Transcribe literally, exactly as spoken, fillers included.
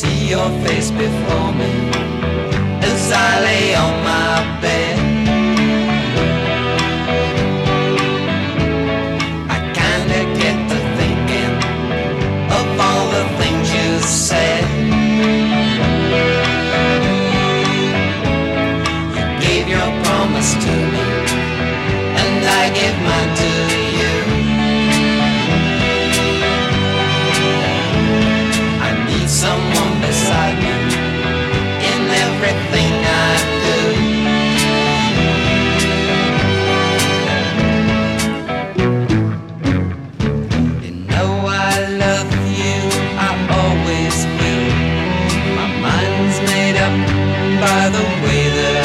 see your face before me as I lay on my bed. I kinda get to thinking of all the things you said. You gave your promise to me, and I gave mine to you. I need someone beside me in everything I do. You know I love you, I always will. My mind's made up by the way that